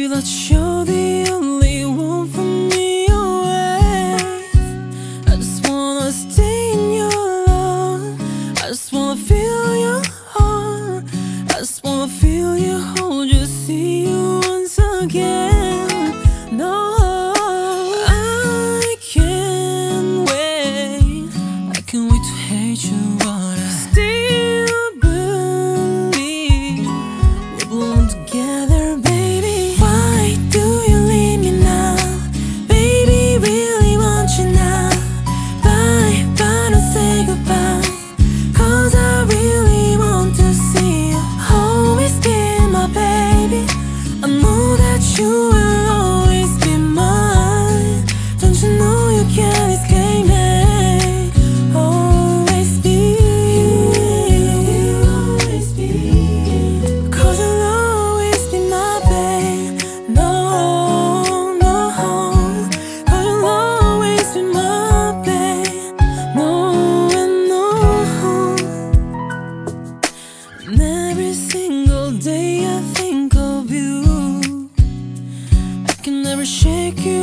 that you're the only one for me always. I just wanna stay in your love. I just wanna feel your heart. I just wanna feel you, hold you, see you once again. No, I can't wait. I can't wait to hate you, but I still believe we belong together, baby. Why do you leave me now? Baby, really want you now. Bye, bye, don't say goodbye, 'cause I really want to see you always be my baby. I know that you will always be mine. Don't you know you can't escape me? Always be, always be, 'cause you'll always be my babe. No, no, 'cause you'll always be my babe. No, and no. And every single day I think of you. I can never shake you